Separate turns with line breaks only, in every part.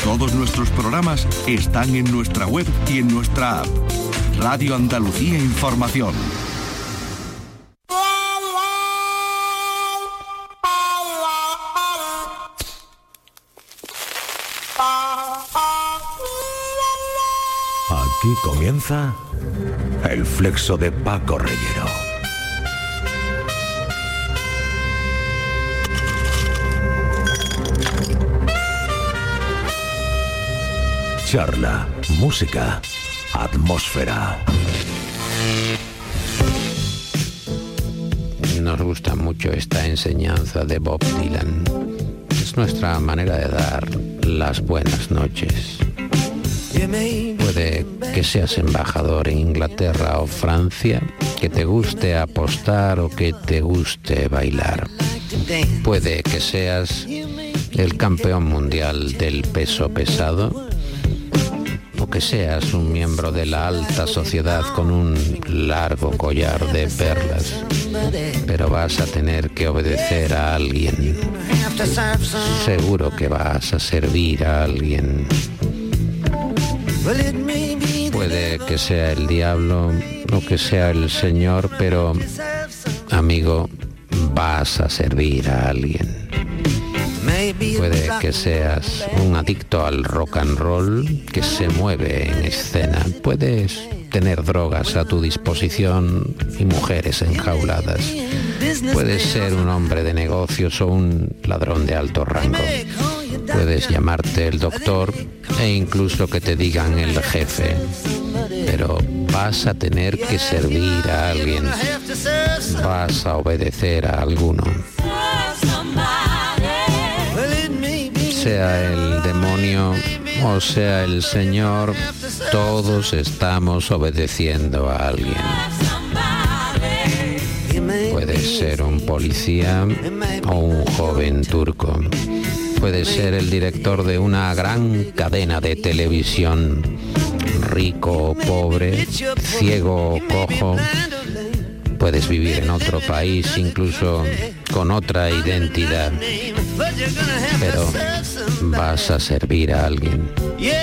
Todos nuestros programas están en nuestra web y en nuestra app. Radio Andalucía Información.
Aquí comienza el Flexo de Paco Reyero. Charla, música, atmósfera.
Nos gusta mucho esta enseñanza de Bob Dylan. Es nuestra manera de dar las buenas noches. Puede que seas embajador en Inglaterra o Francia, que te guste apostar o que te guste bailar. Puede que seas el campeón mundial del peso pesado, o que seas un miembro de la alta sociedad con un largo collar de perlas, pero vas a tener que obedecer a alguien. Seguro que vas a servir a alguien. Puede que sea el diablo o que sea el Señor, pero, amigo, vas a servir a alguien. Puede que seas un adicto al rock and roll que se mueve en escena. Puedes tener drogas a tu disposición y mujeres enjauladas. Puedes ser un hombre de negocios o un ladrón de alto rango. Puedes llamarte el doctor e incluso que te digan el jefe. Pero vas a tener que servir a alguien. Vas a obedecer a alguno. Sea el demonio o sea el Señor, todos estamos obedeciendo a alguien. Puedes ser un policía o un joven turco. Puedes ser el director de una gran cadena de televisión, rico o pobre, ciego o cojo. Puedes vivir en otro país, incluso con otra identidad, pero vas a servir a alguien.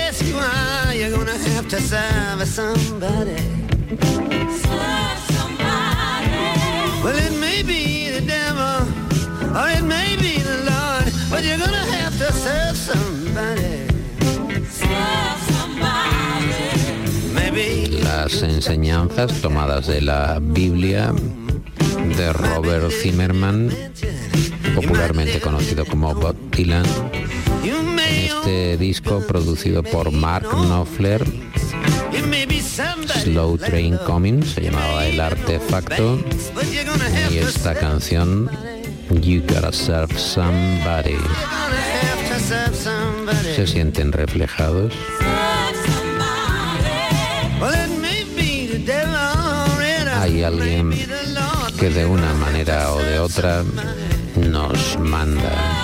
Las enseñanzas tomadas de la Biblia de Robert Zimmerman, popularmente conocido como Bob Dylan, en este disco producido por Mark Knopfler, Slow Train Coming, se llamaba El Artefacto, y esta canción, You Gotta Serve Somebody. ¿Se sienten reflejados? Hay alguien que de una manera o de otra nos manda.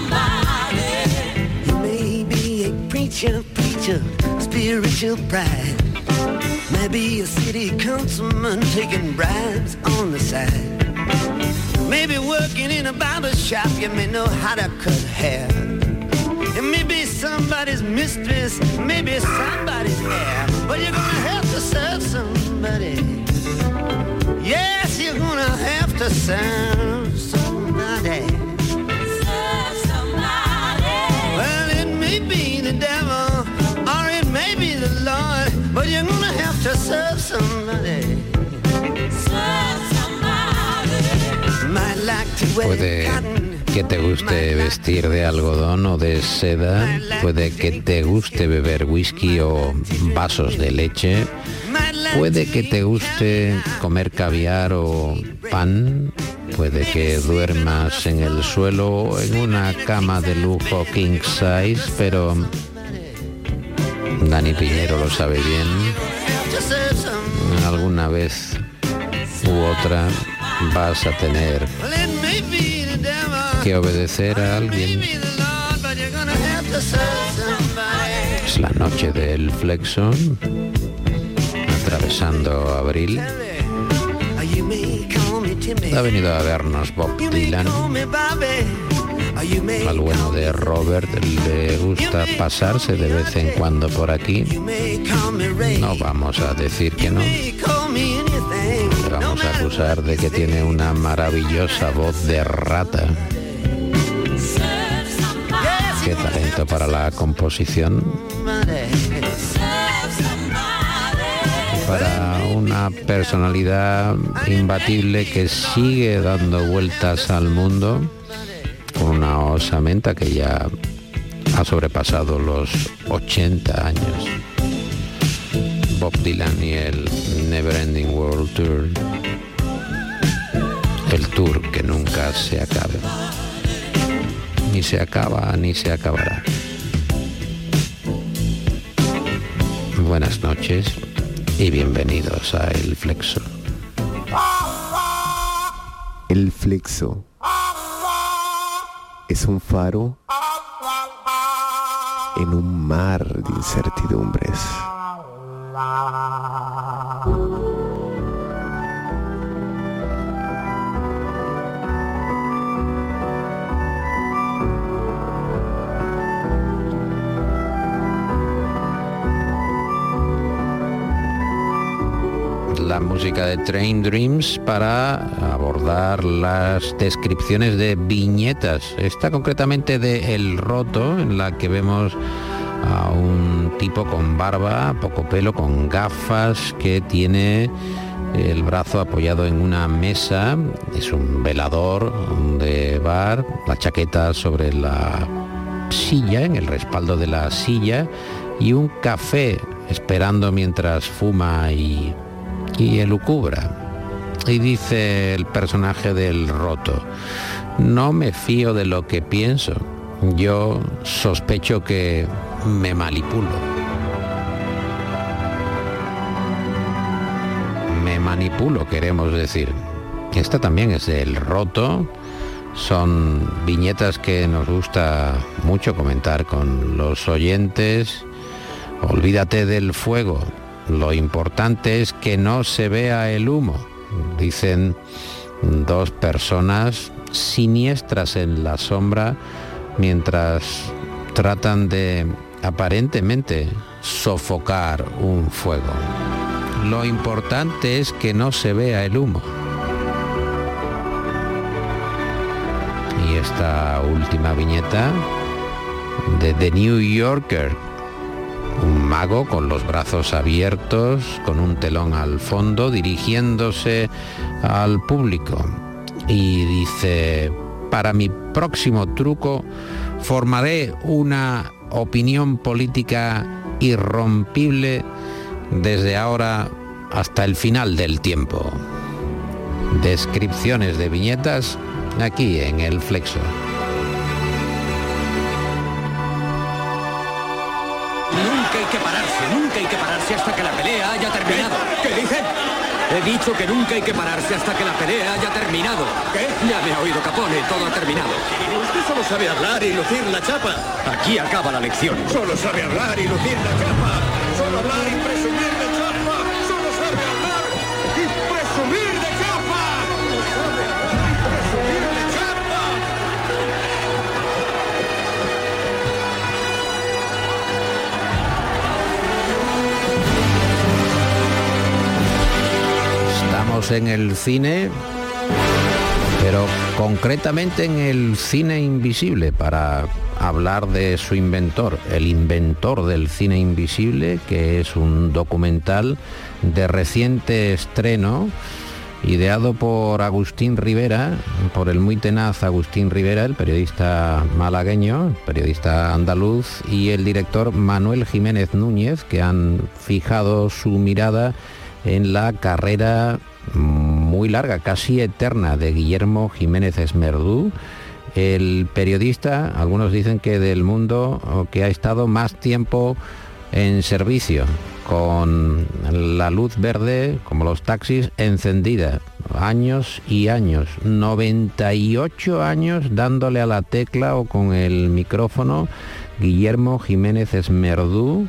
Spiritual pride. Maybe a city councilman taking bribes on the side. Maybe working in a barber shop, you may know how to cut hair. And maybe somebody's mistress, maybe somebody's heir. But you're gonna have to serve somebody. Yes, you're gonna have to serve somebody. Serve somebody. Well, it may be the devil, or it may be the Lord, but you're gonna have to serve somebody. Serve somebody. Might like to wear cotton. Que te guste vestir de algodón o de seda, puede que te guste beber whisky o vasos de leche, puede que te guste comer caviar o pan, puede que duermas en el suelo o en una cama de lujo king size, pero Dani Piñero lo sabe bien, alguna vez u otra vas a tener que obedecer a alguien. Es la noche del Flexo, atravesando abril. Ha venido a vernos Bob Dylan
Al bueno de Robert le gusta pasarse de vez en cuando por aquí. No vamos a decir que no. Le vamos a acusar de que tiene una maravillosa voz de rata. Qué talento para la composición. Para una personalidad imbatible que sigue dando vueltas al mundo con una osamenta que ya ha sobrepasado los 80 años. Bob Dylan y el Neverending World Tour, el tour que nunca se acabe, ni se acaba ni se acabará. Buenas noches y bienvenidos a El Flexo.
El Flexo es un faro en un mar de incertidumbres.
La música de Train Dreams para abordar las descripciones de viñetas. Esta concretamente de El Roto, en la que vemos a un tipo con barba, poco pelo, con gafas, que tiene el brazo apoyado en una mesa. Es un velador de bar, la chaqueta sobre la silla, en el respaldo de la silla, y un café esperando mientras fuma y elucubra. Y dice el personaje del Roto: no me fío de lo que pienso, yo sospecho que me manipulo. Me manipulo, queremos decir. Esta también es del Roto. Son viñetas que nos gusta mucho comentar con los oyentes. Olvídate del fuego. Lo importante es que no se vea el humo, dicen dos personas siniestras en la sombra mientras tratan de aparentemente sofocar un fuego. Lo importante es que no se vea el humo. Y esta última viñeta de The New Yorker, un mago con los brazos abiertos, con un telón al fondo, dirigiéndose al público. Y dice: para mi próximo truco formaré una opinión política irrompible desde ahora hasta el final del tiempo. Descripciones de viñetas aquí en El Flexo.
Nunca hay que pararse hasta que la pelea haya terminado.
¿Qué dice?
He dicho que nunca hay que pararse hasta que la pelea haya terminado.
¿Qué?
Ya me ha oído Capone, todo ha terminado.
Usted solo sabe hablar y lucir la chapa.
Aquí acaba la lección.
Solo sabe hablar y lucir la chapa. Solo hablar y presumir de chapa. Solo sabe hablar y presumir de chapa. Solo sabe hablar y presumir de chapa.
Estamos en el cine, pero concretamente en el cine invisible, para hablar de su inventor, el inventor del cine invisible, que es un documental de reciente estreno, ideado por Agustín Rivera, por el muy tenaz Agustín Rivera, el periodista malagueño, periodista andaluz, y el director Manuel Jiménez Núñez, que han fijado su mirada en la carrera muy larga, casi eterna, de Guillermo Jiménez Esmerdú, el periodista, algunos dicen que del mundo que ha estado más tiempo en servicio, con la luz verde, como los taxis, encendida, años y años, 98 años dándole a la tecla o con el micrófono. Guillermo Jiménez Esmerdú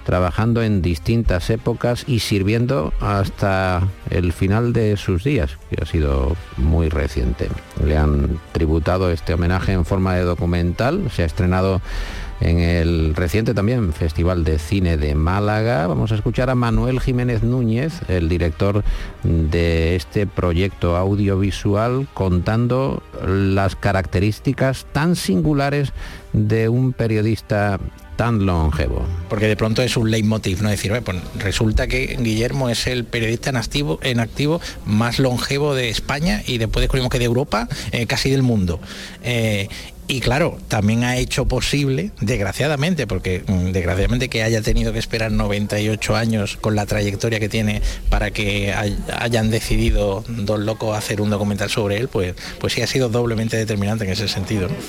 trabajando en distintas épocas y sirviendo hasta el final de sus días, que ha sido muy reciente. Le han tributado este homenaje en forma de documental, se ha estrenado en el reciente también Festival de Cine de Málaga. Vamos a escuchar a Manuel Jiménez Núñez, el director de este proyecto audiovisual, contando las características tan singulares de un periodista tan longevo.
Porque de pronto es un leitmotiv, ¿no? Decir, pues resulta que Guillermo es el periodista en activo más longevo de España y después descubrimos que de Europa, casi del mundo. Y claro, también ha hecho posible, desgraciadamente, porque desgraciadamente que haya tenido que esperar 98 años con la trayectoria que tiene para que hayan decidido dos locos hacer un documental sobre él, pues sí ha sido doblemente determinante en ese sentido, ¿no?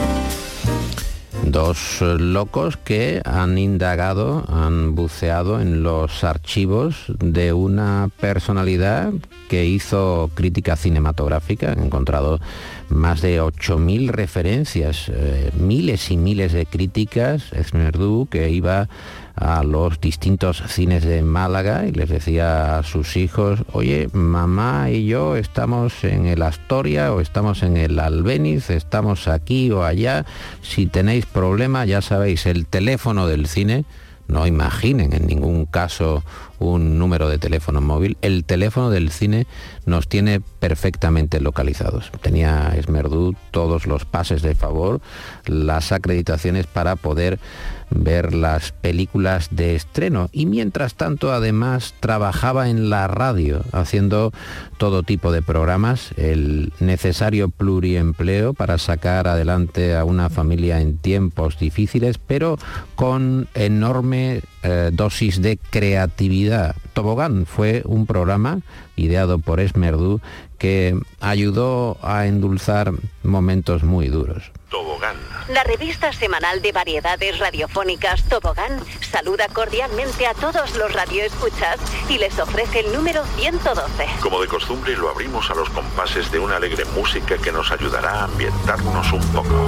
Dos locos que han indagado, han buceado en los archivos de una personalidad que hizo crítica cinematográfica, han encontrado más de 8.000 referencias, miles y miles de críticas. Esmerdú, que iba a los distintos cines de Málaga y les decía a sus hijos, oye, mamá y yo estamos en el Astoria o estamos en el Albéniz, estamos aquí o allá, si tenéis problema ya sabéis, el teléfono del cine, no imaginen en ningún caso un número de teléfono móvil, el teléfono del cine nos tiene perfectamente localizados. Tenía Esmerdú todos los pases de favor, las acreditaciones para poder ver las películas de estreno y mientras tanto además trabajaba en la radio haciendo todo tipo de programas, el necesario pluriempleo para sacar adelante a una familia en tiempos difíciles, pero con enorme dosis de creatividad. Tobogán fue un programa ideado por Esmerdú que ayudó a endulzar momentos muy duros.
Tobogán. La revista semanal de variedades radiofónicas Tobogán saluda cordialmente a todos los radioescuchas y les ofrece el número 112.
Como de costumbre, lo abrimos a los compases de una alegre música que nos ayudará a ambientarnos un poco.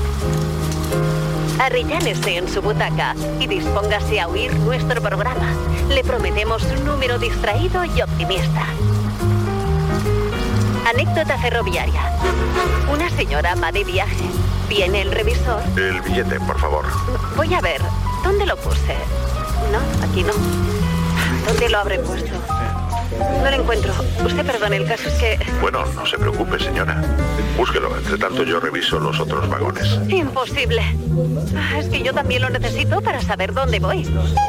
Arrellánese en su butaca y dispóngase a oír nuestro programa. Le prometemos un número distraído y optimista. Anécdota ferroviaria. Una señora va de viaje. ¿Viene el revisor?
El billete, por favor.
Voy a ver. ¿Dónde lo puse? No, aquí no. ¿Dónde lo habré puesto? No lo encuentro. Usted perdone, el caso es que...
Bueno, no se preocupe, señora. Búsquelo. Entre tanto, yo reviso los otros vagones.
Imposible. Es que yo también lo necesito para saber dónde voy.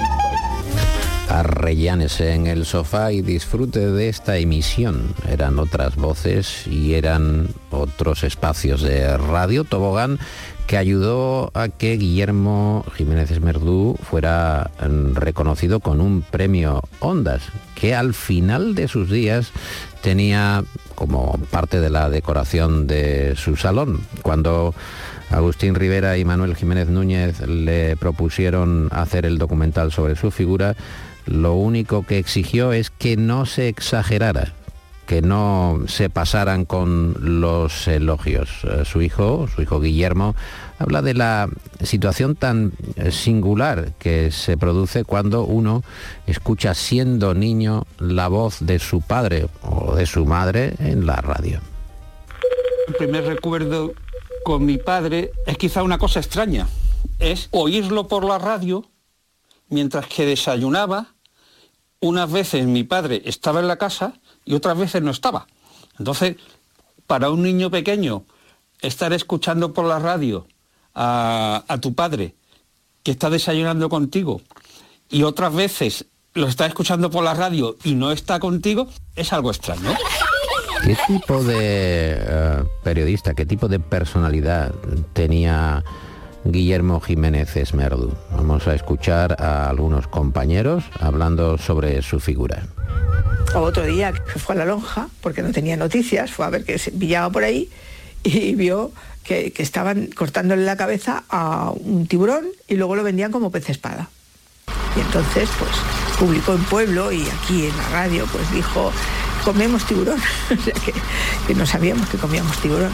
Arrellánese en el sofá y disfrute de esta emisión. Eran otras voces y eran otros espacios de Radio Tobogán que ayudó a que Guillermo Jiménez Esmerdú fuera reconocido con un premio Ondas, que al final de sus días tenía como parte de la decoración de su salón. Cuando Agustín Rivera y Manuel Jiménez Núñez le propusieron hacer el documental sobre su figura, lo único que exigió es que no se exagerara, que no se pasaran con los elogios. Su hijo Guillermo habla de la situación tan singular que se produce cuando uno escucha siendo niño la voz de su padre o de su madre en la radio.
El primer recuerdo con mi padre es quizá una cosa extraña, es oírlo por la radio mientras que desayunaba. Unas veces mi padre estaba en la casa y otras veces no estaba. Entonces, para un niño pequeño, estar escuchando por la radio a tu padre que está desayunando contigo y otras veces lo está escuchando por la radio y no está contigo, es algo extraño.
¿Qué tipo de periodista, qué tipo de personalidad tenía Guillermo Jiménez Esmerdú? Vamos a escuchar a algunos compañeros hablando sobre su figura.
Otro día que fue a la lonja, porque no tenía noticias, fue a ver qué se pillaba por ahí y vio que estaban cortándole la cabeza a un tiburón y luego lo vendían como pez espada. Y entonces pues publicó en Pueblo y aquí en la radio pues dijo, comemos tiburón. O sea que no sabíamos que comíamos tiburón,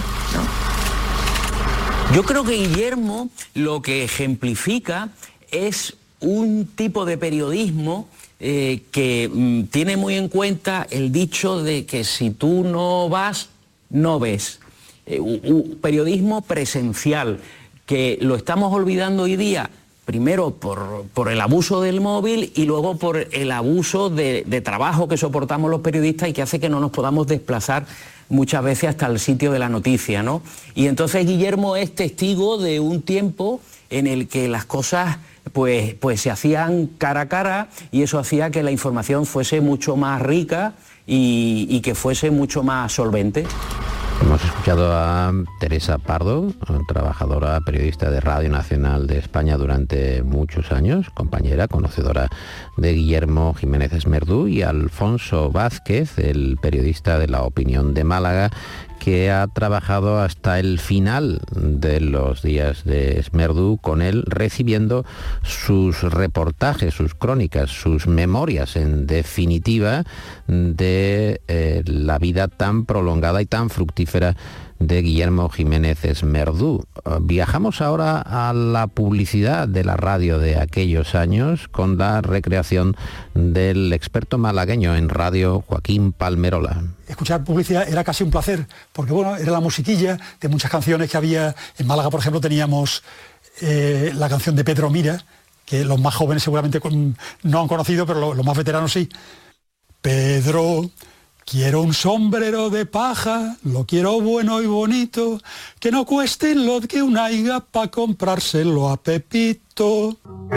¿no?
Yo creo que Guillermo lo que ejemplifica es un tipo de periodismo que tiene muy en cuenta el dicho de que si tú no vas, no ves. Un periodismo presencial, que lo estamos olvidando hoy día, primero por el abuso del móvil y luego por el abuso de trabajo que soportamos los periodistas y que hace que no nos podamos desplazar muchas veces hasta el sitio de la noticia, ¿no? Y entonces Guillermo es testigo de un tiempo en el que las cosas pues se hacían cara a cara, y eso hacía que la información fuese mucho más rica y que fuese mucho más solvente.
Hemos escuchado a Teresa Pardo, trabajadora, periodista de Radio Nacional de España durante muchos años, compañera, conocedora de Guillermo Jiménez Esmerdú, y Alfonso Vázquez, el periodista de La Opinión de Málaga, que ha trabajado hasta el final de los días de Esmerdú con él, recibiendo sus reportajes, sus crónicas, sus memorias, en definitiva, de la vida tan prolongada y tan fructífera de Guillermo Jiménez Esmerdú. Viajamos ahora a la publicidad de la radio de aquellos años con la recreación del experto malagueño en radio, Joaquín Palmerola.
Escuchar publicidad era casi un placer, porque bueno, era la musiquilla de muchas canciones que había. En Málaga, por ejemplo, teníamos la canción de Pedro Mira, que los más jóvenes seguramente no han conocido, pero los más veteranos sí. Pedro, quiero un sombrero de paja, lo quiero bueno y bonito, que no cueste lo que una higa pa' comprárselo a Pepito.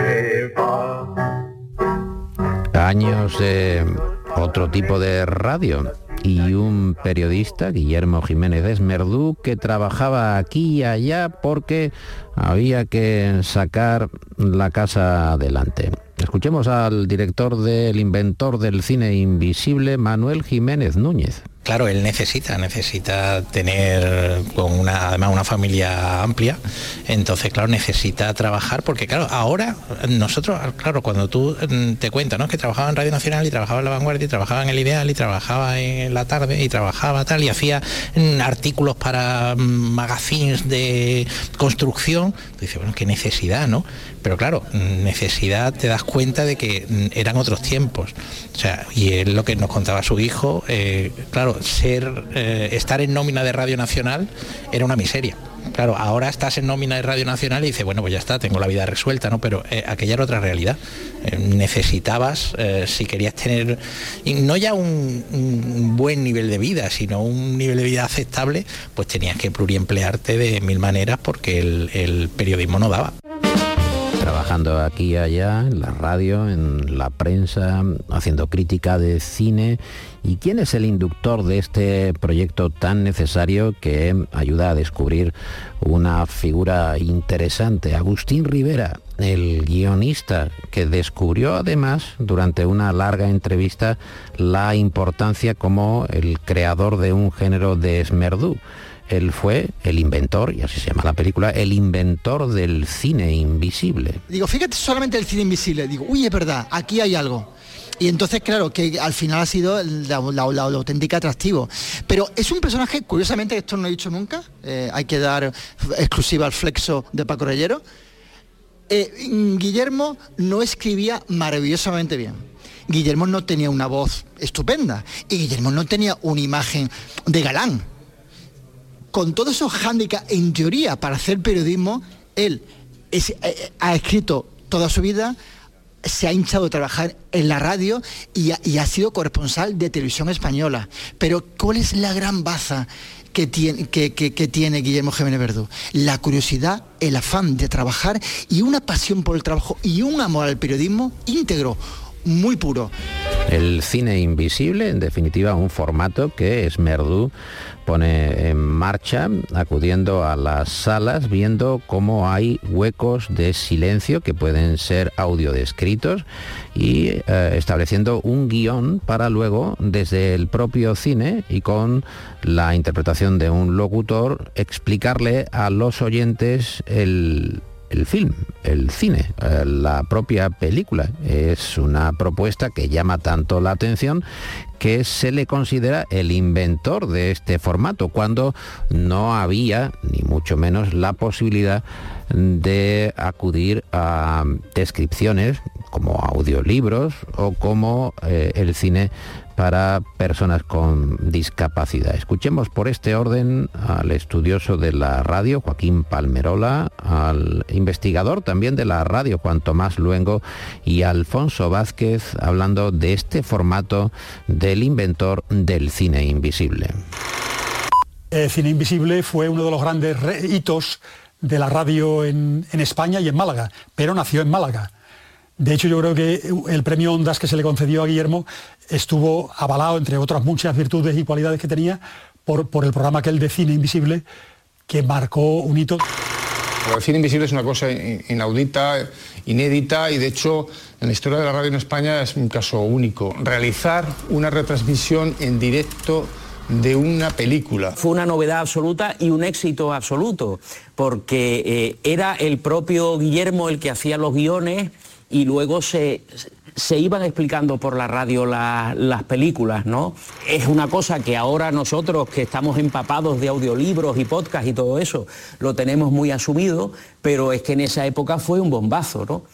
Años de otro tipo de radio y un periodista, Guillermo Jiménez Esmerdú, que trabajaba aquí y allá porque había que sacar la casa adelante. Escuchemos al director del inventor del cine invisible, Manuel Jiménez Núñez.
Claro, él necesita tener además una familia amplia, entonces claro, necesita trabajar, porque claro, ahora nosotros, claro, cuando tú te cuentas, ¿no?, que trabajaba en Radio Nacional y trabajaba en La Vanguardia y trabajaba en El Ideal y trabajaba en La Tarde y trabajaba tal y hacía artículos para magazines de construcción, tú dices, bueno, qué necesidad, ¿no? Pero claro, necesidad, te das cuenta de que eran otros tiempos, o sea, y es lo que nos contaba su hijo, claro, estar en nómina de Radio Nacional era una miseria. Claro, ahora estás en nómina de Radio Nacional y dices, bueno, pues ya está, tengo la vida resuelta, ¿no? Pero aquella era otra realidad. Necesitabas, si querías tener, no ya un buen nivel de vida, sino un nivel de vida aceptable, pues tenías que pluriemplearte de mil maneras porque el periodismo no daba.
Trabajando aquí y allá, en la radio, en la prensa, haciendo crítica de cine. ¿Y quién es el inductor de este proyecto tan necesario que ayuda a descubrir una figura interesante? Agustín Rivera, el guionista, que descubrió además durante una larga entrevista la importancia como el creador de un género de Esmerdú. Él fue el inventor, y así se llama la película, el inventor del cine invisible.
Digo, fíjate solamente el cine invisible. Digo, uy, es verdad, aquí hay algo. Y entonces, claro, que al final ha sido la auténtica atractivo. Pero es un personaje, curiosamente, esto no lo he dicho nunca, hay que dar exclusiva al Flexo de Paco Reyero. Guillermo no escribía maravillosamente bien. Guillermo no tenía una voz estupenda. Y Guillermo no tenía una imagen de galán. Con todos esos hándicaps, en teoría, para hacer periodismo, él ha escrito toda su vida, se ha hinchado de trabajar en la radio y ha sido corresponsal de Televisión Española. Pero ¿cuál es la gran baza que tiene Guillermo Jiménez Esmerdú? La curiosidad, el afán de trabajar y una pasión por el trabajo y un amor al periodismo íntegro, muy puro.
El cine invisible, en definitiva, un formato que Esmerdú pone en marcha, acudiendo a las salas, viendo cómo hay huecos de silencio que pueden ser audiodescritos y estableciendo un guión para luego, desde el propio cine y con la interpretación de un locutor, explicarle a los oyentes el el film, el cine, la propia película. Es una propuesta que llama tanto la atención que se le considera el inventor de este formato, cuando no había, ni mucho menos, la posibilidad de acudir a descripciones como audiolibros o como el cine para personas con discapacidad. Escuchemos por este orden al estudioso de la radio, Joaquín Palmerola, al investigador también de la radio, Juan Tomás Luengo, y a Alfonso Vázquez, hablando de este formato del inventor del cine invisible.
El cine invisible fue uno de los grandes hitos de la radio en España y en Málaga, pero nació en Málaga. De hecho, yo creo que el premio Ondas que se le concedió a Guillermo estuvo avalado, entre otras muchas virtudes y cualidades que tenía, por el programa aquel de Cine Invisible, que marcó un hito.
El cine invisible es una cosa inaudita, inédita, y de hecho en la historia de la radio en España es un caso único. Realizar una retransmisión en directo de una película.
Fue una novedad absoluta y un éxito absoluto, porque era el propio Guillermo el que hacía los guiones y luego se iban explicando por la radio las películas, ¿no? Es una cosa que ahora nosotros, que estamos empapados de audiolibros y podcast y todo eso, lo tenemos muy asumido, pero es que en esa época fue un bombazo, ¿no?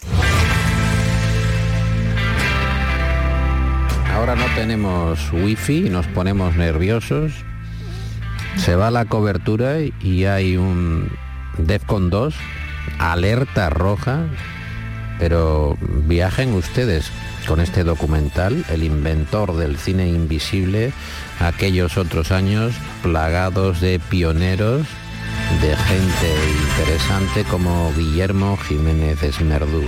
Ahora no tenemos wifi y nos ponemos nerviosos. Se va la cobertura y hay un DEFCON 2, alerta roja. Pero viajen ustedes con este documental, el inventor del cine invisible, aquellos otros años plagados de pioneros, de gente interesante como Guillermo Jiménez Esmerdú.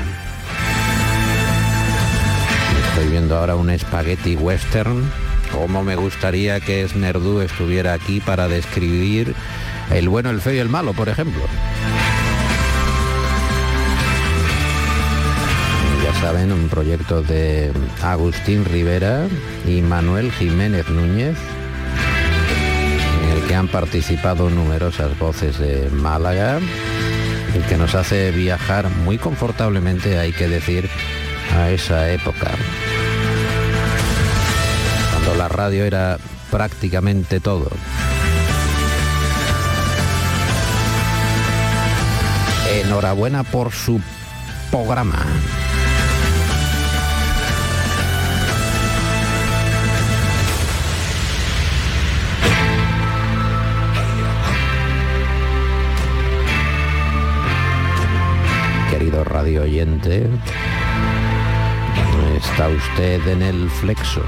Estoy viendo ahora un spaghetti western. Cómo me gustaría que Esmerdú estuviera aquí para describir El bueno, el feo y el malo, por ejemplo. Saben, un proyecto de Agustín Rivera y Manuel Jiménez Núñez, en el que han participado numerosas voces de Málaga y que nos hace viajar muy confortablemente, hay que decir, a esa época, cuando la radio era prácticamente todo. Enhorabuena por su programa. Querido radio oyente, está usted en el Flexo,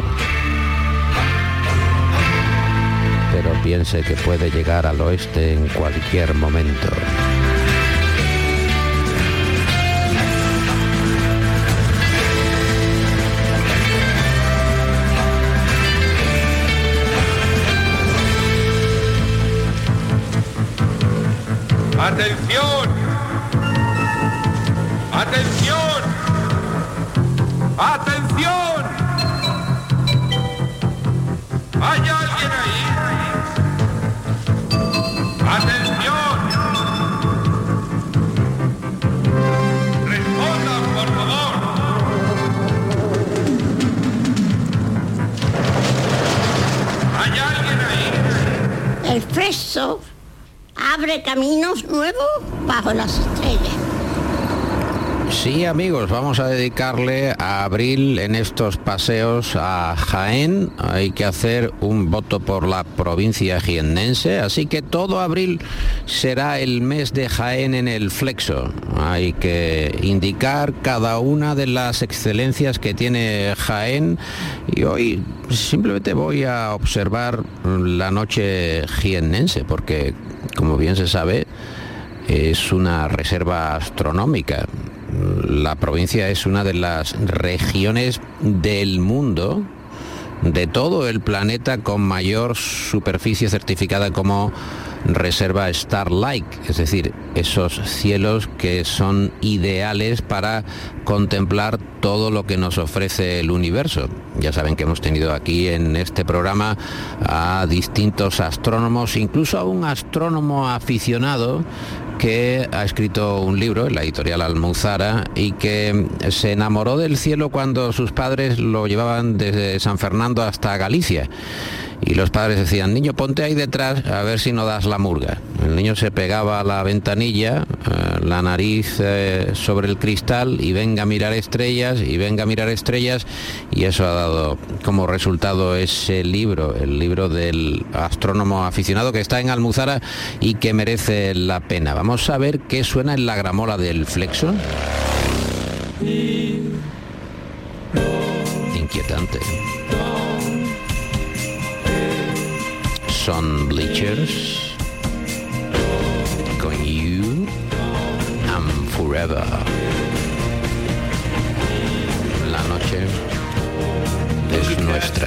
pero piense que puede llegar al oeste en cualquier momento.
¡Atención! ¡Atención! ¡Atención! ¿Hay alguien ahí? ¡Atención! ¡Respondan, por favor! ¿Hay alguien ahí?
El Flexo abre caminos nuevos bajo las estrellas.
Sí, amigos, vamos a dedicarle a abril en estos paseos a Jaén. Hay que hacer un voto por la provincia jiennense, así que todo abril será el mes de Jaén en el Flexo. Hay que indicar cada una de las excelencias que tiene Jaén, y hoy simplemente voy a observar la noche jiennense, porque, como bien se sabe, es una reserva astronómica. La provincia es una de las regiones del mundo, de todo el planeta, con mayor superficie certificada como reserva Starlight, es decir, esos cielos que son ideales para contemplar todo lo que nos ofrece el universo. Ya saben que hemos tenido aquí en este programa a distintos astrónomos, incluso a un astrónomo aficionado que ha escrito un libro en la editorial Almuzara y que se enamoró del cielo cuando sus padres lo llevaban desde San Fernando hasta Galicia. Y los padres decían, niño, ponte ahí detrás a ver si no das la murga. El niño se pegaba a la ventanilla, la nariz sobre el cristal y venga a mirar estrellas, y venga a mirar estrellas, y eso ha dado como resultado ese libro, el libro del astrónomo aficionado, que está en Almuzara y que merece la pena. Vamos a ver qué suena en la gramola del Flexo. Inquietante. Son Bleachers con You and Forever. La noche es nuestra.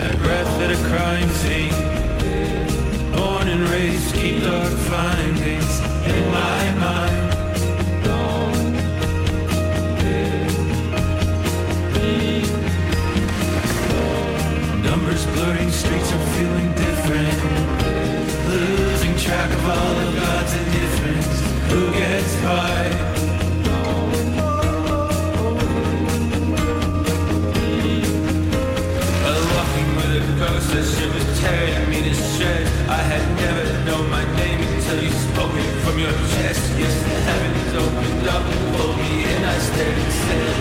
Numbers blurring, streets are feeling different. Losing track of all the gods and difference. Who gets by? Walking with a ghost that she was tearing me to shreds. I had never known my name until you spoke it from your chest. Yes, the heavens opened up and pulled me in. I stared and said,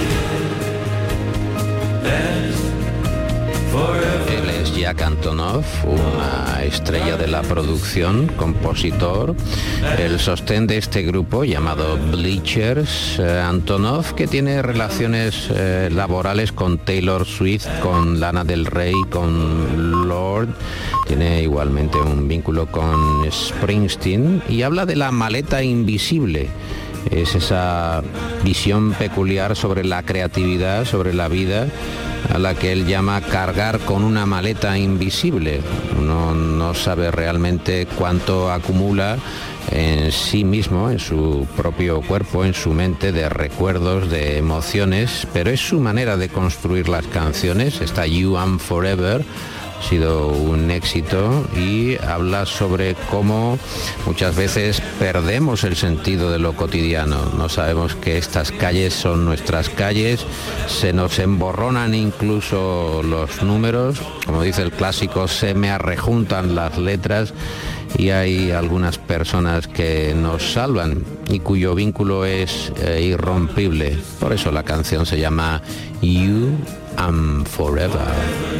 oh, there's
Él es Jack Antonoff, una estrella de la producción, compositor, el sostén de este grupo llamado Bleachers. Antonoff, que tiene relaciones laborales con Taylor Swift, con Lana del Rey, con Lorde, tiene igualmente un vínculo con Springsteen y habla de la maleta invisible. Es esa visión peculiar sobre la creatividad, sobre la vida, a la que él llama cargar con una maleta invisible. Uno no sabe realmente cuánto acumula en sí mismo, en su propio cuerpo, en su mente, de recuerdos, de emociones, pero es su manera de construir las canciones. Esta You and Forever ha sido un éxito y habla sobre cómo muchas veces perdemos el sentido de lo cotidiano. No sabemos que estas calles son nuestras calles, se nos emborronan incluso los números, como dice el clásico, se me arrejuntan las letras, y hay algunas personas que nos salvan y cuyo vínculo es irrompible. Por eso la canción se llama You and Forever.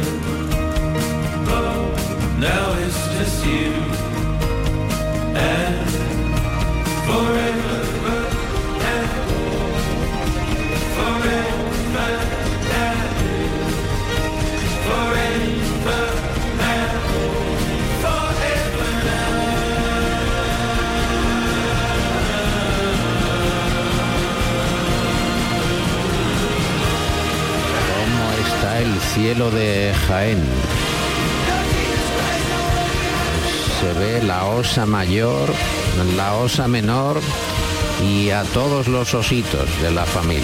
now it's just you and forever and forever and forever and forever
¿Cómo está el cielo de Jaén? Se ve la osa mayor, la osa menor y a todos los ositos de la familia.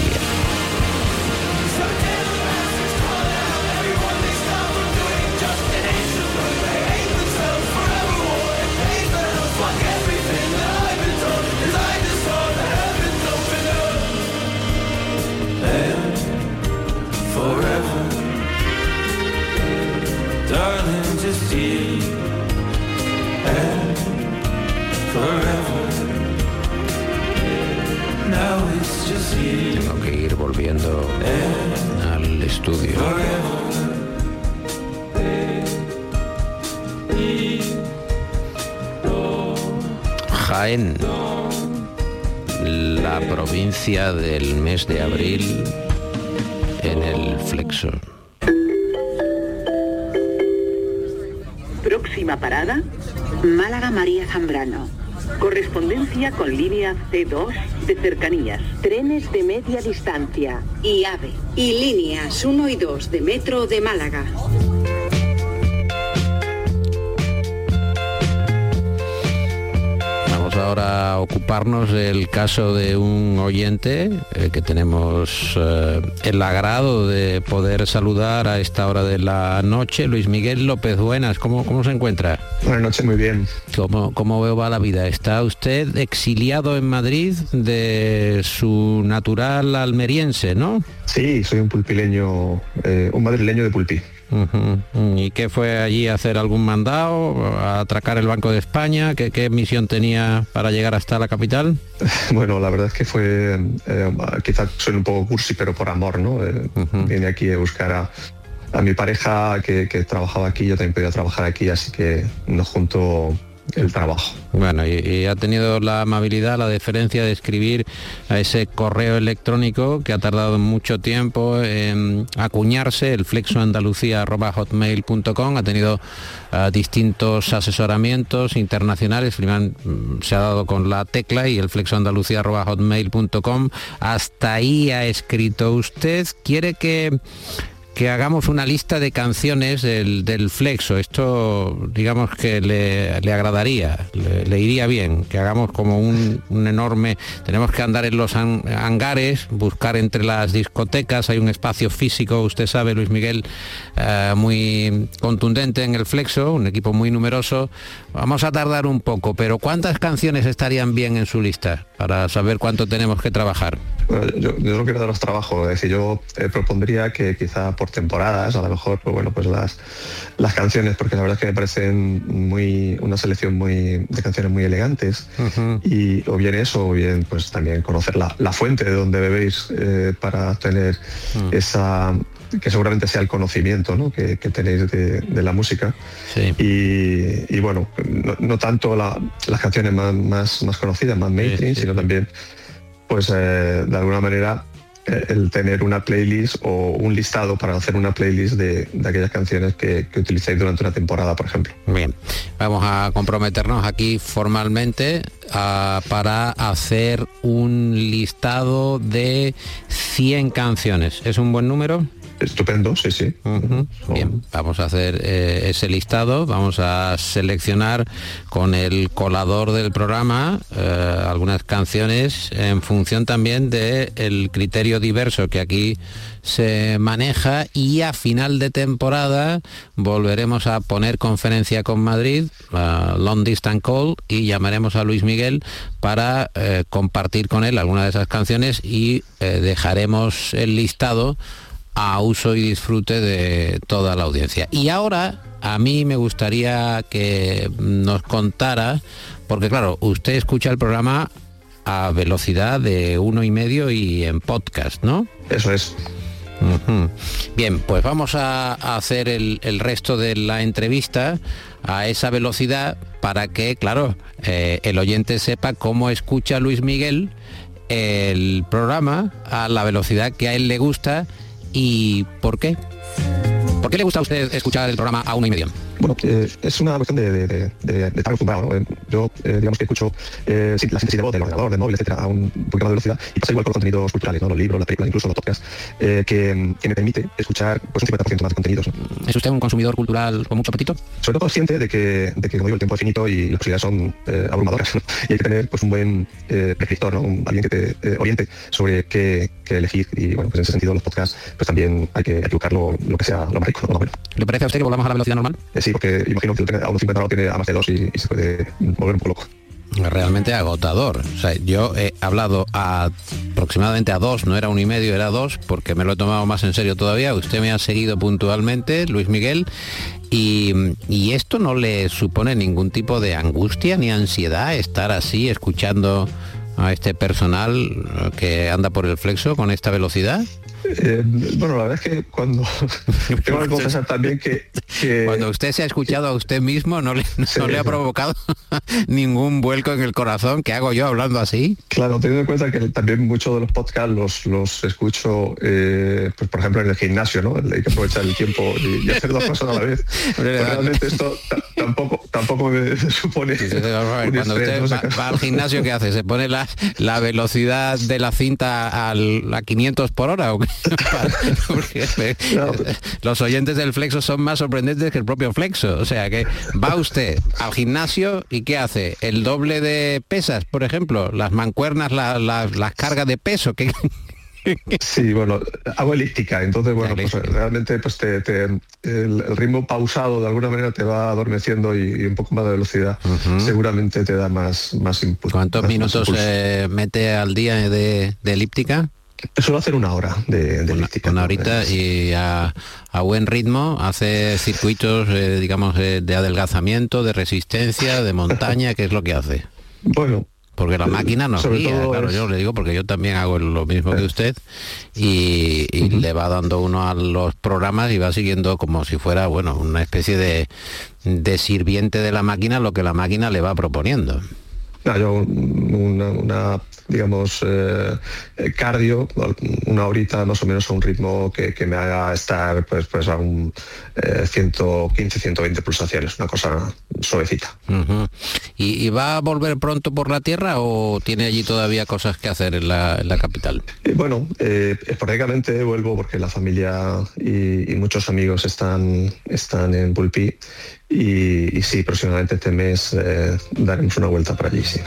Tengo que ir volviendo al estudio. Jaén, la provincia del mes de abril en el Flexo.
Próxima parada, Málaga María Zambrano. Correspondencia con línea C2 de cercanías. Trenes de media distancia y AVE. Y líneas 1 y 2 de Metro de Málaga.
ahora a ocuparnos del caso de un oyente que tenemos el agrado de poder saludar a esta hora de la noche. Luis Miguel López, buenas, ¿cómo se encuentra?
Buenas noches, muy bien.
¿Cómo va la vida? ¿Está usted exiliado en Madrid de su natural almeriense, no?
Sí, soy un pulpileño, un madrileño de Pulpí.
¿Y qué fue allí a hacer? ¿Algún mandado? ¿A atracar el Banco de España? ¿Qué misión tenía para llegar hasta la capital?
Bueno, la verdad es que fue, quizás suene un poco cursi, pero por amor, ¿no? Vine aquí a buscar a mi pareja que trabajaba aquí, yo también podía trabajar aquí, así que nos juntó el trabajo.
Bueno, y ha tenido la amabilidad, la deferencia de escribir a ese correo electrónico que ha tardado mucho tiempo en acuñarse, el flexoandalucía@hotmail.com. Ha tenido distintos asesoramientos internacionales. Primero se ha dado con la tecla y el flexoandalucía@hotmail.com. Hasta ahí ha escrito usted. Quiere que hagamos una lista de canciones del Flexo. Esto, digamos que le agradaría, le iría bien, que hagamos como un enorme... Tenemos que andar en los hangares, buscar entre las discotecas, hay un espacio físico, usted sabe, Luis Miguel, muy contundente en el Flexo, un equipo muy numeroso. Vamos a tardar un poco, pero ¿cuántas canciones estarían bien en su lista para saber cuánto tenemos que trabajar?
Bueno, yo no quiero daros trabajo, es decir, yo propondría que quizá por temporadas, a lo mejor, pues bueno, pues las canciones, porque la verdad es que me parecen una selección de canciones muy elegantes, y o bien eso, o bien pues también conocer la fuente de donde bebéis para tener esa, que seguramente sea el conocimiento, ¿no? que tenéis de la música.
Sí.
Y bueno, no tanto las canciones más conocidas, más mainstream, sino también pues de alguna manera el tener una playlist o un listado para hacer una playlist de aquellas canciones que utilicéis durante una temporada, por ejemplo.
Bien, vamos a comprometernos aquí formalmente para hacer un listado de 100 canciones. ¿Es un buen número?
Estupendo, sí.
Bien, vamos a hacer ese listado, vamos a seleccionar con el colador del programa algunas canciones en función también del criterio diverso que aquí se maneja, y a final de temporada volveremos a poner conferencia con Madrid, Long Distance Call, y llamaremos a Luis Miguel para compartir con él algunas de esas canciones y dejaremos el listado a uso y disfrute de toda la audiencia. Y ahora a mí me gustaría que nos contara, porque claro, usted escucha el programa a velocidad de 1,5 y en podcast, ¿no?
Eso es.
Bien, pues vamos a hacer el resto de la entrevista a esa velocidad para que, claro, el oyente sepa cómo escucha Luis Miguel el programa a la velocidad que a él le gusta. ¿Y por qué? ¿Por qué le gusta a usted escuchar el programa a 1,5?
Bueno, es una cuestión de estar acostumbrado, ¿no? Yo, digamos que escucho la síntesis de voz del ordenador, del móvil, etcétera, a un poquito más de velocidad, y pasa igual con los contenidos culturales, ¿no? Los libros, las películas, incluso los podcasts, que me permite escuchar pues un 50% más de contenidos, ¿no?
¿Es usted un consumidor cultural con mucho apetito?
Sobre todo consciente de que como digo, el tiempo es finito y las posibilidades son abrumadoras, ¿no? Y hay que tener pues un buen prescriptor, ¿no? Alguien que te oriente sobre qué elegir, y bueno, pues en ese sentido los podcasts pues también hay que buscar lo que sea lo más rico, ¿no? Lo bueno.
¿Le parece a usted que volvamos a la velocidad normal?
Sí, porque imagino que a 1,50 no lo tiene a más de 2 y se puede volver un poco loco.
Realmente agotador. O sea, yo he hablado aproximadamente a 2, no era 1,5, era 2, porque me lo he tomado más en serio todavía. Usted me ha seguido puntualmente, Luis Miguel, y esto no le supone ningún tipo de angustia ni ansiedad estar así escuchando a este personal que anda por el Flexo con esta velocidad.
Bueno, la verdad es que cuando tengo que confesar también que
cuando usted se ha escuchado a usted mismo no le ha provocado ningún vuelco en el corazón. ¿Qué hago yo hablando así?
Claro, teniendo en cuenta que también muchos de los podcasts los escucho pues por ejemplo en el gimnasio, ¿no? Hay que aprovechar el tiempo y hacer dos cosas a la vez. Pues realmente esto tampoco me supone
cuando usted va al gimnasio, ¿qué hace? ¿Se pone la velocidad de la cinta a 500 por hora o qué? Porque los oyentes del Flexo son más sorprendentes que el propio Flexo. O sea que va usted al gimnasio y ¿qué hace? El doble de pesas, por ejemplo, las mancuernas, las cargas de peso. ¿Qué?
Sí, bueno, hago elíptica, entonces bueno, pues realmente pues el ritmo pausado de alguna manera te va adormeciendo y un poco más de velocidad seguramente te da más input.
¿Cuántos minutos mete al día de elíptica?
Suelo hacer 1 hora de elíptica.
Una horita y a buen ritmo hace circuitos, digamos, de adelgazamiento, de resistencia, de montaña. ¿Qué es lo que hace?
Bueno,
porque la máquina nos guía, claro, yo le digo porque yo también hago lo mismo que usted y le va dando uno a los programas y va siguiendo como si fuera, bueno, una especie de sirviente de la máquina, lo que la máquina le va proponiendo.
Yo una digamos, cardio, 1 horita más o menos a un ritmo que me haga estar pues a un 115, 120 pulsaciones, una cosa suavecita.
¿Y va a volver pronto por la tierra o tiene allí todavía cosas que hacer en la capital?
Bueno, esporádicamente vuelvo porque la familia y muchos amigos están en Pulpí y sí, próximamente este mes daremos una vuelta por allí, sí.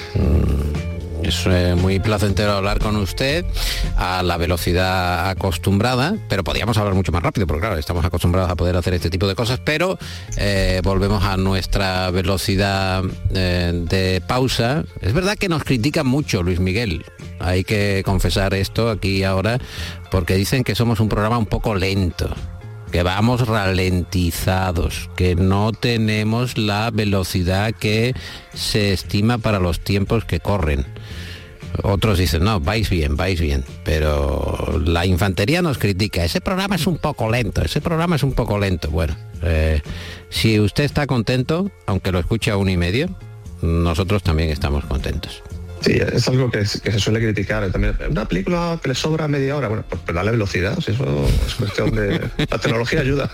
Es muy placentero hablar con usted a la velocidad acostumbrada, pero podríamos hablar mucho más rápido, porque claro, estamos acostumbrados a poder hacer este tipo de cosas, pero volvemos a nuestra velocidad de pausa. Es verdad que nos critican mucho, Luis Miguel, hay que confesar esto aquí ahora, porque dicen que somos un programa un poco lento, que vamos ralentizados, que no tenemos la velocidad que se estima para los tiempos que corren. Otros dicen, no, vais bien, pero la infantería nos critica, ese programa es un poco lento. Bueno, si usted está contento, aunque lo escuche a 1:30, nosotros también estamos contentos.
Sí, es algo que se suele criticar. También una película que le sobra media hora, bueno, pues dale velocidad, si eso es cuestión de... La tecnología ayuda.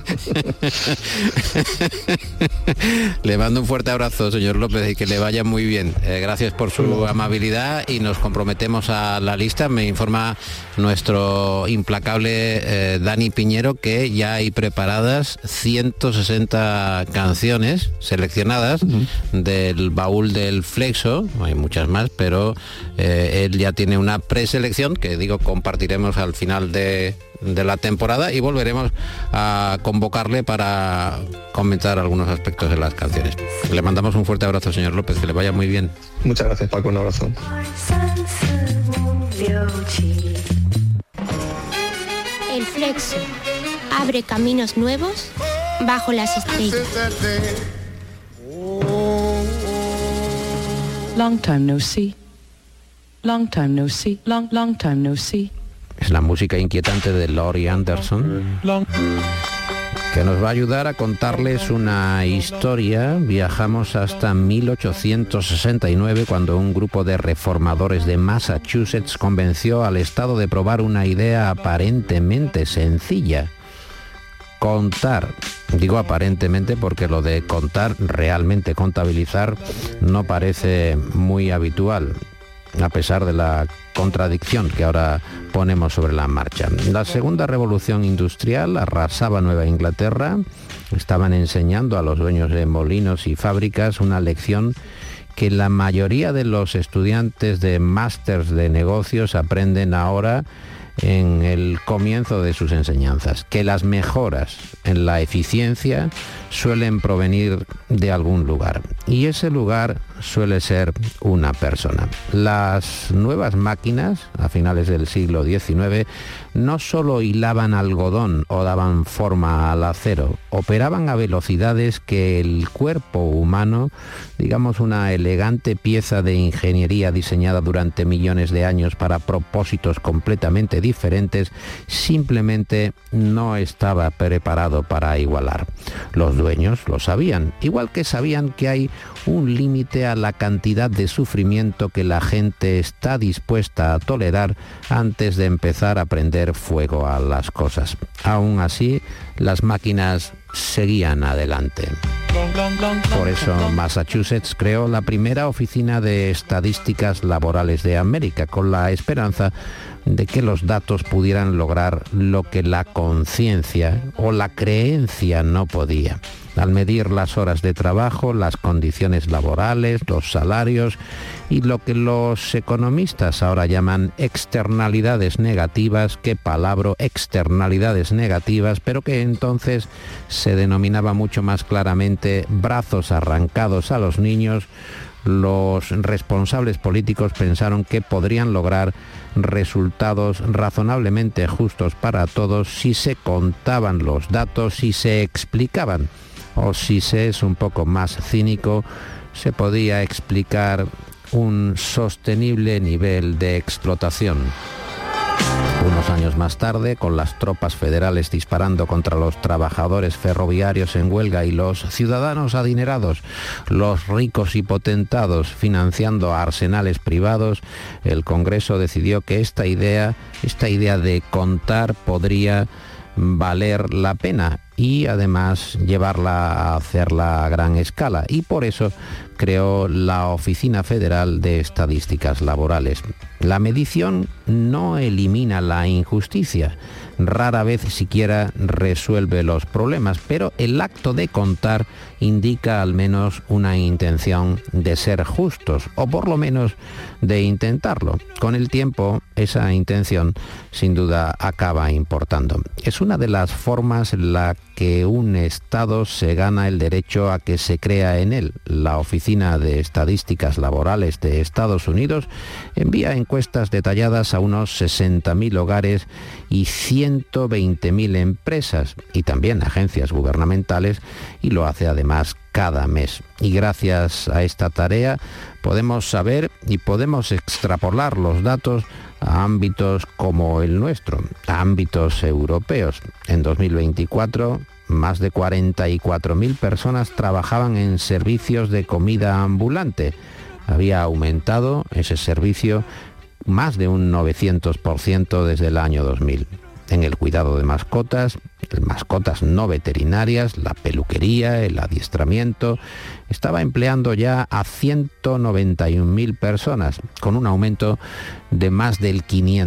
Le mando un fuerte abrazo, señor López, y que le vaya muy bien. Gracias por su amabilidad y nos comprometemos a la lista. Me informa nuestro implacable Dani Piñero que ya hay preparadas 160 canciones seleccionadas del baúl del Flexo. Hay muchas más, pero él ya tiene una preselección que compartiremos al final de la temporada y volveremos a convocarle para comentar algunos aspectos de las canciones. Le mandamos un fuerte abrazo, señor López, que le vaya muy bien.
Muchas gracias, Paco, un abrazo.
El Flexo abre caminos nuevos bajo las estrellas.
Long time no see. Long time no see. Long time no see.
Es la música inquietante de Laurie Anderson, que nos va a ayudar a contarles una historia. Viajamos hasta 1869, cuando un grupo de reformadores de Massachusetts convenció al Estado de probar una idea aparentemente sencilla: contar. Digo aparentemente porque lo de contar, realmente contabilizar, no parece muy habitual, a pesar de la contradicción que ahora ponemos sobre la marcha. La segunda revolución industrial arrasaba Nueva Inglaterra. Estaban enseñando a los dueños de molinos y fábricas una lección que la mayoría de los estudiantes de másters de negocios aprenden ahora en el comienzo de sus enseñanzas, que las mejoras en la eficiencia suelen provenir de algún lugar, y ese lugar suele ser una persona. Las nuevas máquinas, a finales del siglo XIX, no solo hilaban algodón o daban forma al acero, operaban a velocidades que el cuerpo humano, digamos una elegante pieza de ingeniería diseñada durante millones de años para propósitos completamente diferentes, simplemente no estaba preparado para igualar. Los dueños lo sabían, igual que sabían que hay un límite a la cantidad de sufrimiento que la gente está dispuesta a tolerar antes de empezar a prender fuego a las cosas. Aún así, las máquinas seguían adelante. Por eso Massachusetts creó la primera oficina de estadísticas laborales de América, con la esperanza de que los datos pudieran lograr lo que la conciencia o la creencia no podía. Al medir las horas de trabajo, las condiciones laborales, los salarios y lo que los economistas ahora llaman externalidades negativas, qué palabra, externalidades negativas, pero que entonces se denominaba mucho más claramente brazos arrancados a los niños, los responsables políticos pensaron que podrían lograr resultados razonablemente justos para todos si se contaban los datos, si se explicaban, o si se es un poco más cínico, se podía explicar un sostenible nivel de explotación. Unos años más tarde, con las tropas federales disparando contra los trabajadores ferroviarios en huelga y los ciudadanos adinerados, los ricos y potentados financiando arsenales privados, el Congreso decidió que esta idea de contar podría valer la pena y además llevarla a hacerla a gran escala, y por eso creó la Oficina Federal de Estadísticas Laborales. La medición no elimina la injusticia, rara vez siquiera resuelve los problemas, pero el acto de contar indica al menos una intención de ser justos, o por lo menos de intentarlo. Con el tiempo, esa intención sin duda acaba importando. Es una de las formas en la que un Estado se gana el derecho a que se crea en él. La Oficina de Estadísticas Laborales de Estados Unidos envía encuestas detalladas a unos 60.000 hogares y 120.000 empresas y también agencias gubernamentales, y lo hace además cada mes. Y gracias a esta tarea podemos saber y podemos extrapolar los datos a ámbitos como el nuestro, a ámbitos europeos. En 2024, más de 44.000 personas trabajaban en servicios de comida ambulante. Había aumentado ese servicio más de un 900% desde el año 2000. En el cuidado de mascotas no veterinarias, la peluquería, el adiestramiento, estaba empleando ya a 191.000 personas, con un aumento de más del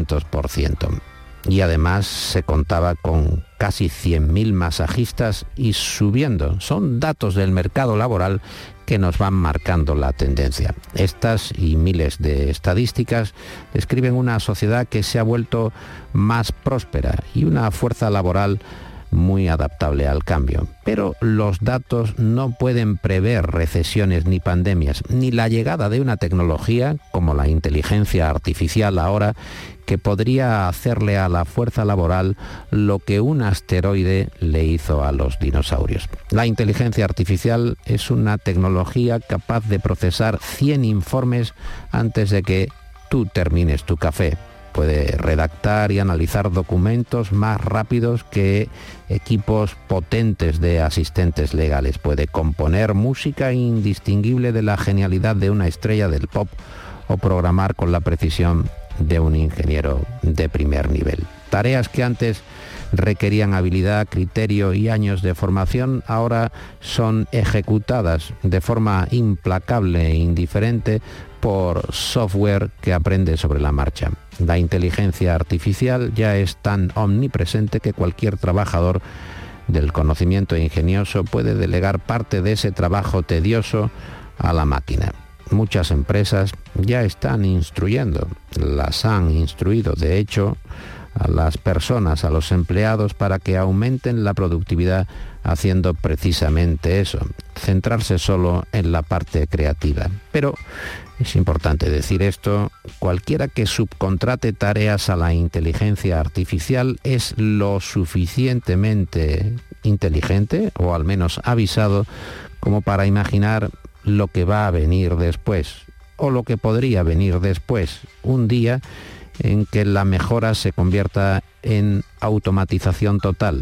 500%. Y además se contaba con casi 100.000 masajistas y subiendo. Son datos del mercado laboral que nos van marcando la tendencia. Estas y miles de estadísticas describen una sociedad que se ha vuelto más próspera y una fuerza laboral muy adaptable al cambio. Pero los datos no pueden prever recesiones ni pandemias, ni la llegada de una tecnología como la inteligencia artificial ahora, que podría hacerle a la fuerza laboral lo que un asteroide le hizo a los dinosaurios. La inteligencia artificial es una tecnología capaz de procesar 100 informes antes de que tú termines tu café. Puede redactar y analizar documentos más rápidos que equipos potentes de asistentes legales. Puede componer música indistinguible de la genialidad de una estrella del pop o programar con la precisión de un ingeniero de primer nivel. Tareas que antes requerían habilidad, criterio y años de formación, ahora son ejecutadas de forma implacable e indiferente por software que aprende sobre la marcha. La inteligencia artificial ya es tan omnipresente que cualquier trabajador del conocimiento ingenioso puede delegar parte de ese trabajo tedioso a la máquina. Muchas empresas ya están instruyendo, las han instruido, de hecho, a las personas, a los empleados, para que aumenten la productividad haciendo precisamente eso, centrarse solo en la parte creativa. Pero es importante decir esto, cualquiera que subcontrate tareas a la inteligencia artificial es lo suficientemente inteligente, o al menos avisado, como para imaginar lo que va a venir después, o lo que podría venir después, un día en que la mejora se convierta en automatización total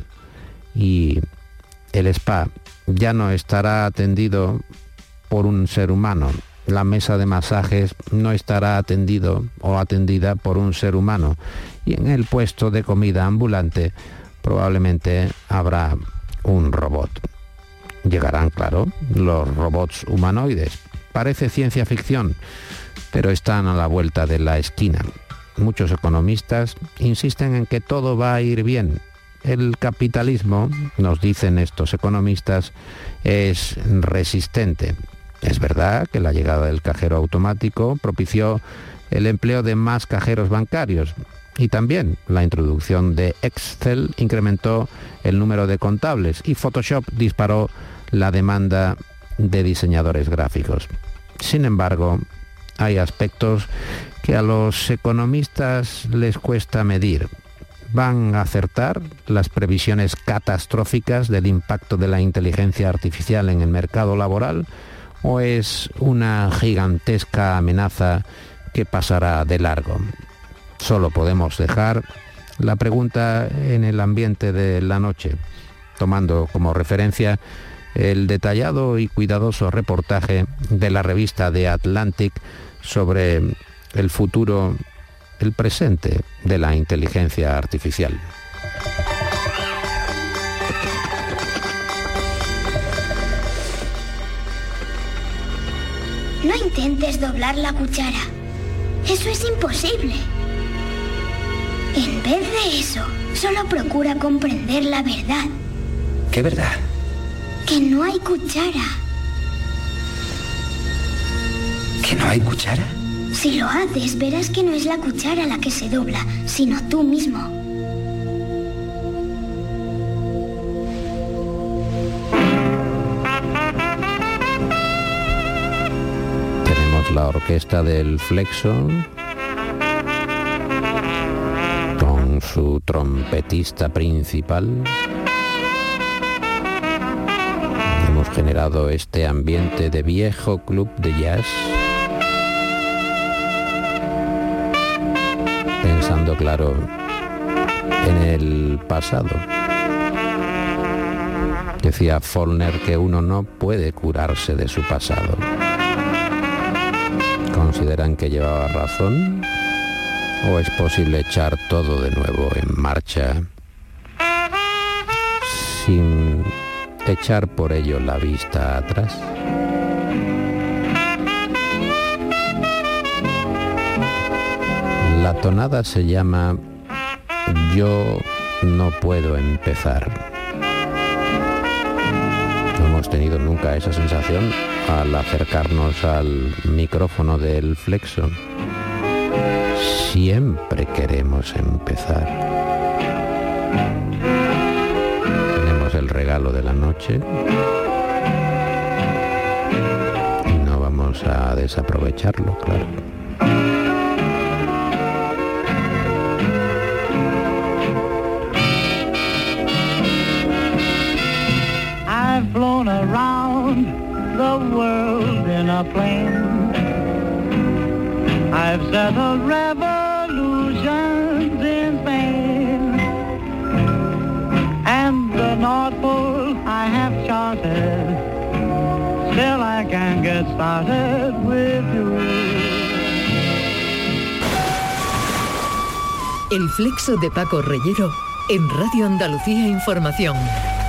y el spa ya no estará atendido por un ser humano, la mesa de masajes no estará atendido o atendida por un ser humano, y en el puesto de comida ambulante probablemente habrá un robot. Llegarán, claro, los robots humanoides. Parece ciencia ficción, pero están a la vuelta de la esquina. Muchos economistas insisten en que todo va a ir bien. El capitalismo, nos dicen estos economistas, es resistente. Es verdad que la llegada del cajero automático propició el empleo de más cajeros bancarios y también la introducción de Excel incrementó el número de contables y Photoshop disparó la demanda de diseñadores gráficos. Sin embargo, hay aspectos que a los economistas les cuesta medir. ¿Van a acertar las previsiones catastróficas del impacto de la inteligencia artificial en el mercado laboral? ¿O es una gigantesca amenaza que pasará de largo? Solo podemos dejar la pregunta en el ambiente de la noche, tomando como referencia el detallado y cuidadoso reportaje de la revista The Atlantic sobre el futuro, el presente de la inteligencia artificial.
No intentes doblar la cuchara. Eso es imposible. En vez de eso, solo procura comprender la verdad.
¿Qué verdad?
Que no hay cuchara.
¿Que no hay cuchara?
Si lo haces, verás que no es la cuchara la que se dobla, sino tú mismo.
Tenemos la orquesta del Flexo con su trompetista principal. Hemos generado este ambiente de viejo club de jazz, pensando, claro, en el pasado. Decía Faulkner que uno no puede curarse de su pasado. ¿Consideran que llevaba razón? ¿O es posible echar todo de nuevo en marcha sin echar por ello la vista atrás? La tonada se llama Yo no puedo empezar. No hemos tenido nunca esa sensación al acercarnos al micrófono del Flexo. Siempre queremos empezar. Tenemos el regalo de la noche y no vamos a desaprovecharlo, claro.
I've flown around the world in a plane. I've settled revolutions in Spain. And the North Pole I have charted. Still I can't get started with you.
El Flexo de Paco Reyero en Radio Andalucía Información.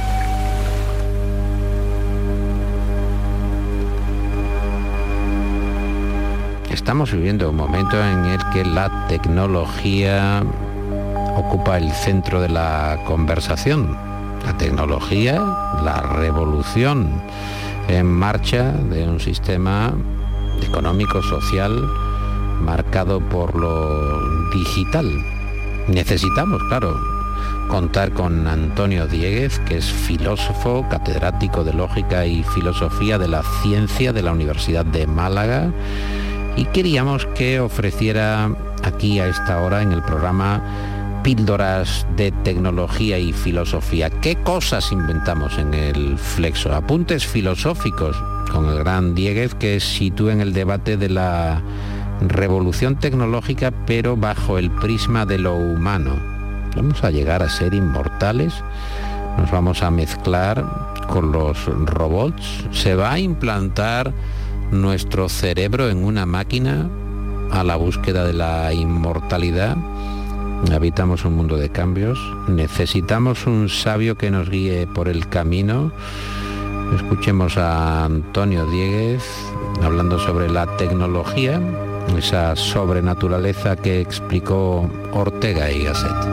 Estamos viviendo un momento en el que la tecnología ocupa el centro de la conversación. La tecnología, la revolución en marcha de un sistema económico, social, marcado por lo digital. Necesitamos, claro, contar con Antonio Diéguez, que es filósofo, catedrático de Lógica y Filosofía de la Ciencia de la Universidad de Málaga, y queríamos que ofreciera aquí a esta hora en el programa píldoras de tecnología y filosofía. ¿Qué cosas inventamos en el Flexo? Apuntes filosóficos con el gran Diéguez, que sitúa el debate de la revolución tecnológica, pero bajo el prisma de lo humano. ¿Vamos a llegar a ser inmortales? ¿Nos vamos a mezclar con los robots? ¿Se va a implantar nuestro cerebro en una máquina a la búsqueda de la inmortalidad? Habitamos un mundo de cambios, necesitamos un sabio que nos guíe por el camino. Escuchemos a Antonio Dieguez hablando sobre la tecnología, esa sobrenaturaleza que explicó Ortega y Gasset.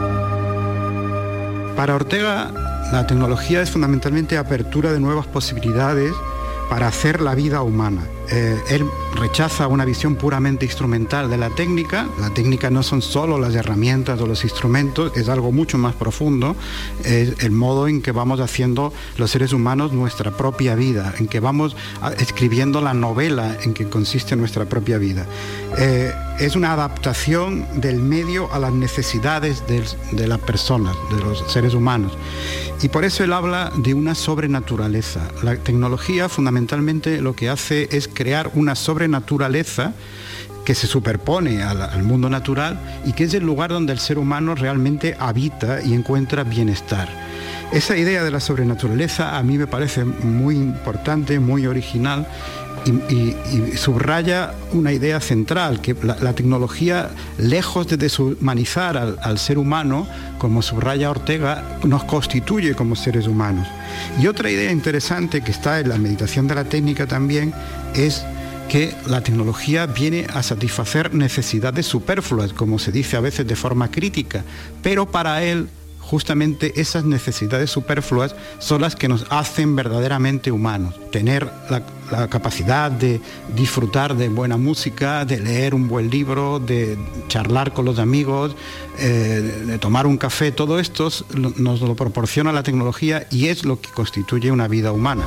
Para Ortega, la tecnología es fundamentalmente apertura de nuevas posibilidades para hacer la vida humana. Él rechaza una visión puramente instrumental de la técnica. La técnica no son solo las herramientas o los instrumentos, es algo mucho más profundo, es el modo en que vamos haciendo los seres humanos nuestra propia vida, en que vamos escribiendo la novela en que consiste nuestra propia vida. Es una adaptación del medio a las necesidades de las personas, de los seres humanos. Y por eso él habla de una sobrenaturaleza. La tecnología fundamentalmente lo que hace es crear una sobrenaturaleza que se superpone al mundo natural y que es el lugar donde el ser humano realmente habita y encuentra bienestar. Esa idea de la sobrenaturaleza a mí me parece muy importante, muy original y subraya una idea central, que la tecnología, lejos de deshumanizar al ser humano, como subraya Ortega, nos constituye como seres humanos. Y otra idea interesante que está en la meditación de la técnica también es que la tecnología viene a satisfacer necesidades superfluas, como se dice a veces de forma crítica, pero para él justamente esas necesidades superfluas son las que nos hacen verdaderamente humanos. Tener la capacidad de disfrutar de buena música, de leer un buen libro, de charlar con los amigos, de tomar un café, todo esto nos lo proporciona la tecnología y es lo que constituye una vida humana.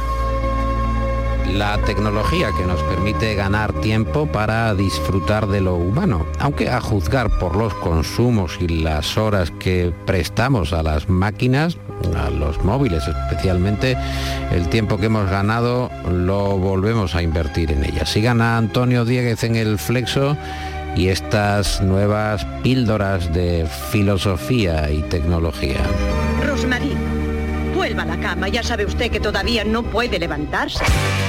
La tecnología que nos permite ganar tiempo para disfrutar de lo humano, aunque a juzgar por los consumos y las horas que prestamos a las máquinas, a los móviles especialmente, el tiempo que hemos ganado lo volvemos a invertir en ellas. Sigan a Antonio Dieguez en El Flexo y estas nuevas píldoras de filosofía y tecnología.
Rosmarie, vuelva a la cama, ya sabe usted que todavía no puede levantarse.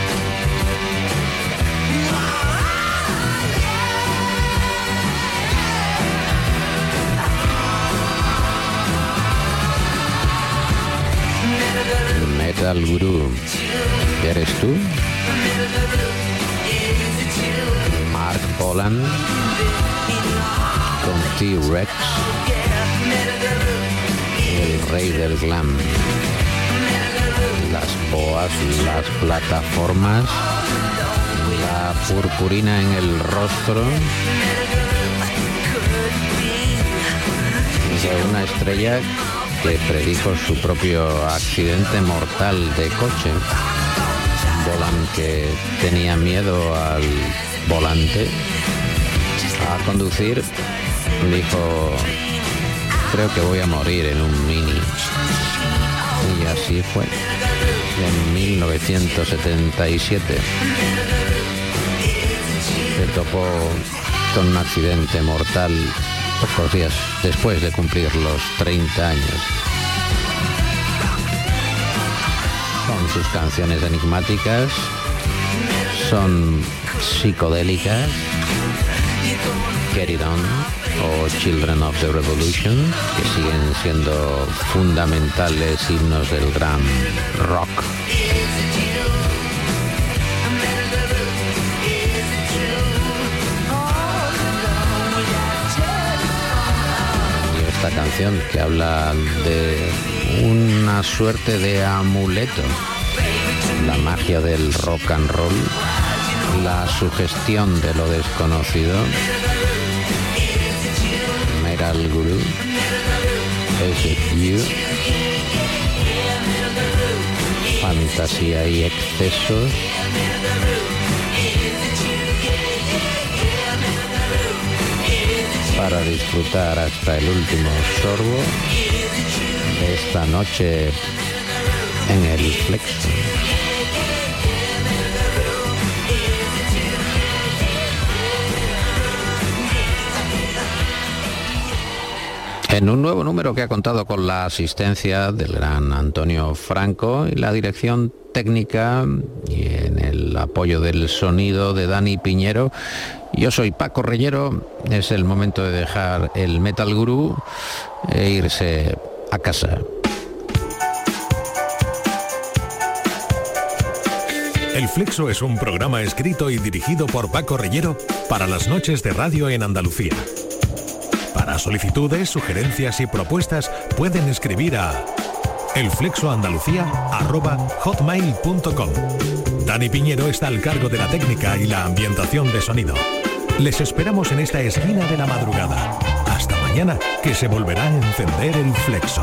Metal Gurú, ¿eres tú? Mark Bolan con T-Rex, el rey del glam. Las boas, las plataformas, la purpurina en el rostro de una estrella que predijo su propio accidente mortal de coche. Bolan, que tenía miedo al volante, a conducir, dijo: creo que voy a morir en un Mini. Y así fue. En 1977 se topó con un accidente mortal pocos días después de cumplir los 30 años. Son sus canciones enigmáticas, son psicodélicas, Get It On o Children of the Revolution, que siguen siendo fundamentales himnos del gran rock. Esta canción que habla de una suerte de amuleto, la magia del rock and roll, la sugestión de lo desconocido. Metal Gurú, Is It You, fantasía y excesos, para disfrutar hasta el último sorbo de esta noche en El Flexo. En un nuevo número que ha contado con la asistencia del gran Antonio Franco y la dirección técnica y en el apoyo del sonido de Dani Piñero, yo soy Paco Reyero. Es el momento de dejar el Metal Gurú e irse a casa.
El Flexo es un programa escrito y dirigido por Paco Reyero para las noches de radio en Andalucía. Para solicitudes, sugerencias y propuestas pueden escribir a elflexoandalucía@hotmail.com. Dani Piñero está al cargo de la técnica y la ambientación de sonido. Les esperamos en esta esquina de la madrugada. Hasta mañana, que se volverá a encender el Flexo.